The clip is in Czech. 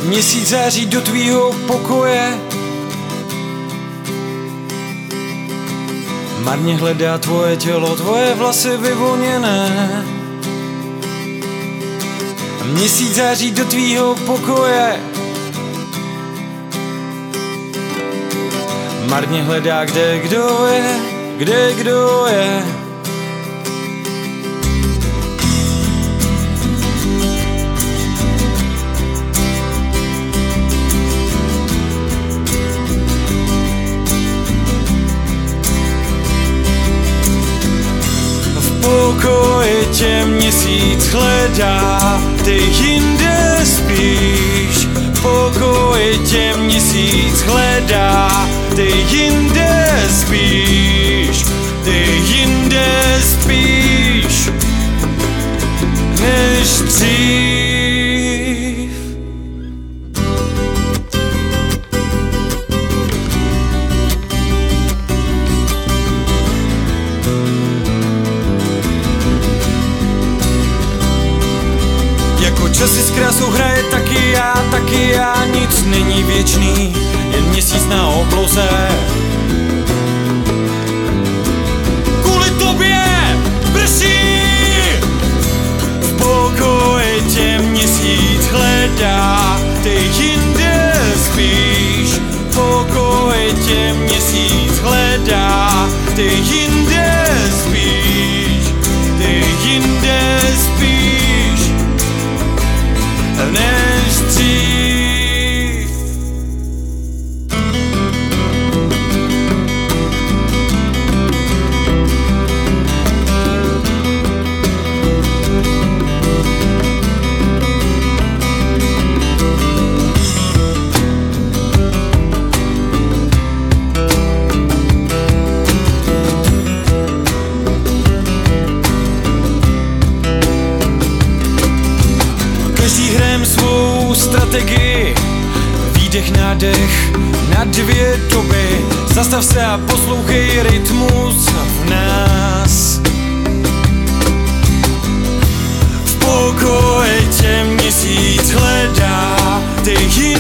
Měsíc září do tvýho pokoje, marně hledá tvoje tělo, tvoje vlasy vyvoněné. Měsíc září do tvýho pokoje, marně hledá, kde kdo je, kde kdo je. V pokoji tě měsíc hledá, ty jinde spíš. V pokoji tě měsíc hledá, ty jinde spíš. Ty jinde spíš než dřív. Jako časy s krásou hraje taky já, nic není věčný, jen měsíc na obloze. Kvůli tobě prší, v pokoji tě měsíc hledá, ty jinde spíš. V pokoji tě měsíc hledá, ty jinde spíš. Ty jinde spíš než dřív. Každý hrajem svou strategii, výdech, nádech na dvě doby. Zastav se a poslouchej rytmus v nás. V pokoji tě měsíc hledá, ty